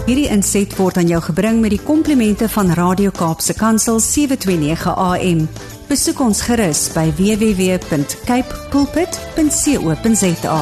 Hierdie inset word aan jou gebring met die komplimente van Radio Kaapse Kansel 729 AM. Besoek ons gerus by www.capepulpit.co.za.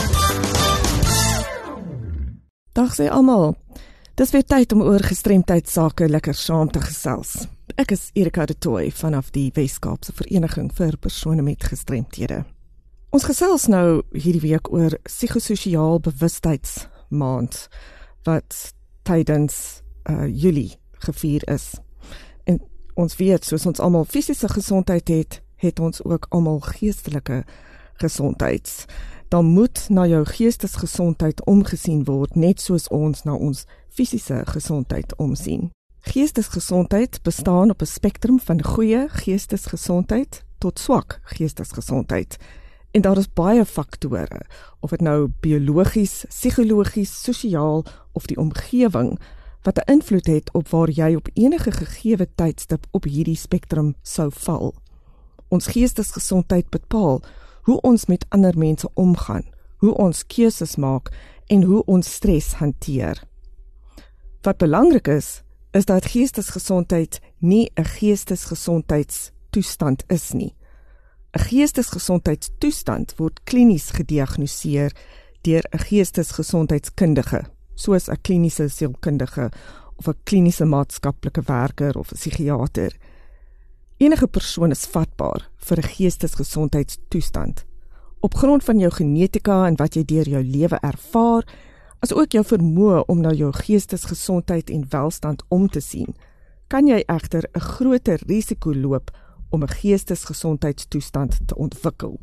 Dag sê almal, dis weer tyd om oor gestremdheidsake lekker saam te gesels. Ek is Erika de Tooy vanaf die Wes-Kaapse Vereniging vir persone met gestremthede. Ons gesels nou hierdie week oor psigososiaal bewustheidsmaand wat tydens Julie gevier is. En ons weet, soos ons almal fisiese gesondheid het ons ook almal geestelike gesondheid. Dan moet na jou geestesgesondheid omgesien word, net soos ons na ons fisiese gesondheid omsien. Geestesgesondheid bestaan op 'n spektrum van goeie geestesgesondheid tot swak geestesgesondheid. En daar is baie faktore, of dit nou biologies, psigologies, sosiaal of die omgewing, wat 'n invloed het op waar jy op enige gegeewe tydstip op hierdie spektrum sou val. Ons geestesgesondheid bepaal hoe ons met ander mense omgaan, hoe ons keuses maak en hoe ons stres hanteer. Wat belangrik is dat geestesgesondheid nie 'n geestesgesondheidstoestand is nie. 'n Geestesgesondheidstoestand word klinies gediagnoseer deur 'n geestesgesondheidskundige, soos 'n kliniese sielkundige of 'n kliniese maatskaplike werker of 'n psigiater. Enige persoon is vatbaar vir 'n geestesgesondheidstoestand. Op grond van jou genetika en wat jy deur jou lewe ervaar, as ook jou vermoë om na jou geestesgesondheid en welstand om te sien, kan jy egter 'n groter risiko loop om 'n geestesgesondheidstoestand te ontwikkel.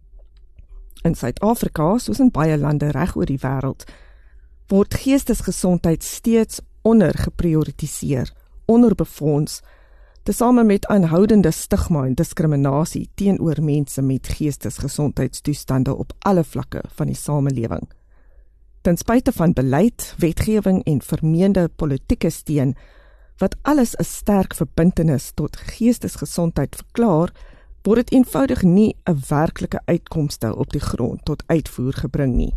In Suid-Afrika, soos in baie lande reg oor die wêreld, word geestesgesondheid steeds ondergeprioritiseer, onderbefonds, tesame met aanhoudende stigma en diskriminasie teenoor mense met geestesgesondheidstoestande op alle vlakke van die samelewing. Ten spyte van beleid, wetgewing en vermeende politieke steun, wat alles 'n sterk verbintenis tot geestesgesondheid verklaar, word dit eenvoudig nie 'n werklike uitkomste op die grond tot uitvoer gebring nie.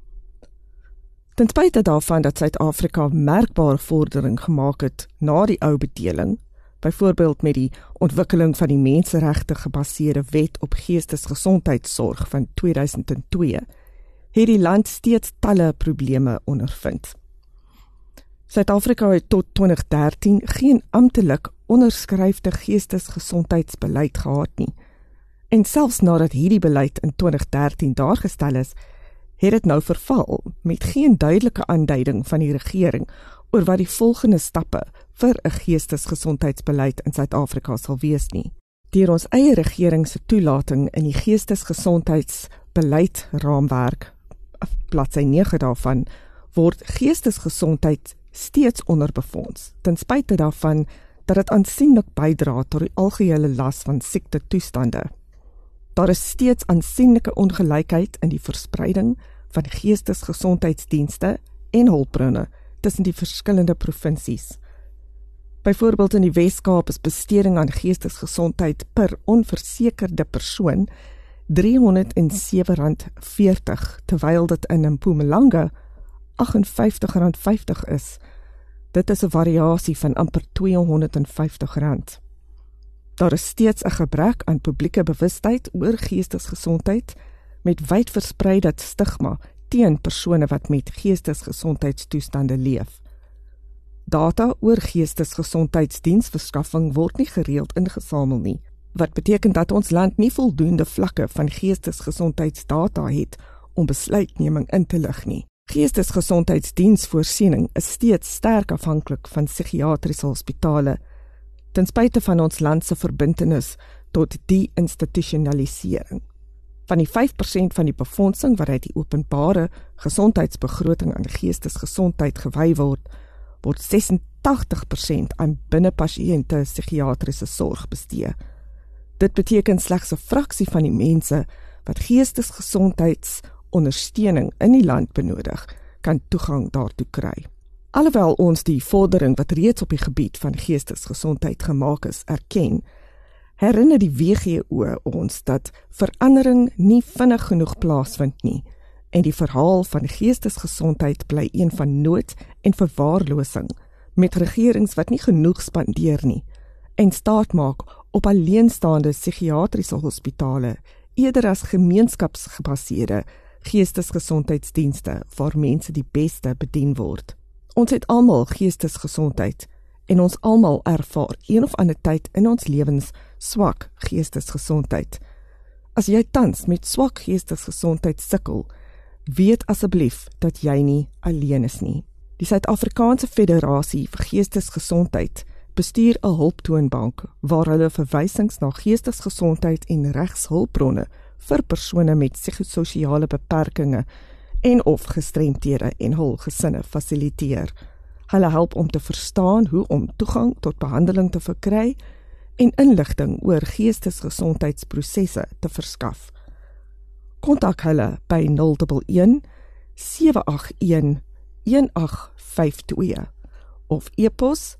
Ten spyte daarvan dat Suid-Afrika merkbare vordering gemaak het na die ou bedeling, byvoorbeeld met die ontwikkeling van die menseregte gebaseerde wet op geestesgesondheidsorg van 2002, het die land steeds talle probleme ondervind. Suid-Afrika het tot 2013 geen amptelik onderskryfde geestesgesondheidsbeleid gehad nie. En selfs nadat hierdie beleid in 2013 daargestel is, het dit nou verval met geen duidelike aanduiding van die regering oor wat die volgende stappe vir 'n geestesgesondheidsbeleid in Suid-Afrika sal wees nie. Deur ons eie regering se toelating in die geestesgesondheidsbeleid raamwerk, bladsy 9 daarvan, word geestesgesondheid steeds onderbefonds, ten spyte daarvan dat dit aansienlik bydra tot die algehele las van siektetoestande. Daar is steeds aansienlike ongelykheid in die verspreiding van geestesgesondheidsdienste en hulpbronne tussen die verskillende provinsies. Byvoorbeeld in die Wes-Kaap is besteding aan geestesgesondheid per onversekerde persoon R307.40, terwyl dit in Mpumalanga R58.50 is. Dit is 'n variasie van amper R250. Daar is steeds 'n gebrek aan publieke bewustheid oor geestesgesondheid met wyd verspreide stigma teen persone wat met geestesgesondheidstoestande leef. Data oor geestesgesondheidsdiensverskaffing word nie gereeld ingesamel nie, wat beteken dat ons land nie voldoende vlakke van geestesgesondheidsdata het om besluitneming in te lig nie. Geestesgesondheidsdiensvoorsiening is steeds sterk afhanklik van psigiatriese hospitale, ten spyte van ons land se verbintenis tot die institusionalisering. Van die 5% van die befondsing wat uit die openbare gesondheidsbegroting aan geestesgesondheid gewy word, word 86% aan binnepasiënte psigiatriese sorg bestee. Dit beteken slegs 'n fraksie van die mense wat geestesgesondheidsondersteuning in die land benodig, kan toegang daartoe kry. Alhoewel ons die vordering wat reeds op die gebied van geestesgesondheid gemaak is, erken, herinner die WGO ons dat verandering nie vinnig genoeg plaasvind nie En die verhaal van geestesgesondheid bly een van nood en verwaarlosing, met regerings wat nie genoeg spandeer nie, en staat maak op alleenstaande psigiatriese hospitale, eerder as gemeenskapsgebaseerde geestesgesondheidsdienste waar mense die beste bedien word. Ons het almal geestesgesondheid en ons almal ervaar een of ander tyd in ons lewens swak geestesgesondheid. As jy tans met swak geestesgesondheid sukkel, weet asseblief dat jy nie alleen is nie. Die Suid-Afrikaanse Federasie vir Geestesgesondheid bestuur 'n hulptoonbank waar hulle verwysings na geestesgesondheid en regshulpbronne vir persone met psigososiale beperkings en of gestremthede en hul gesinne fasiliteer. Hulle help om te verstaan hoe om toegang tot behandeling te verkry en inligting oor geestesgesondheidsprosesse te verskaf. Kontak hulle by 011 781 1852 of e-pos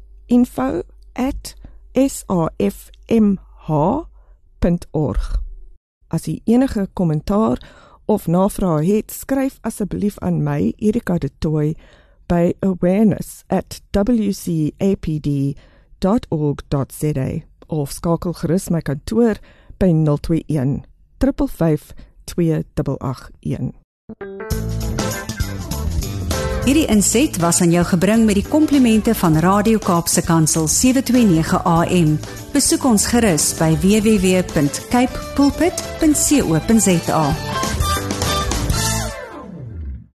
info@safmh.org. As jy enige kommentaar of navraag het, skryf asseblief aan my, Erika de Tooy, by awareness@wcapd.org.za of skakel gerus my kantoor by 021 555 2881. Hierdie inset was aan jou gebring met die komplimente van Radio Kaapse Kansel 729 AM. Besoek ons gerus by www.cape pulpit.co.za.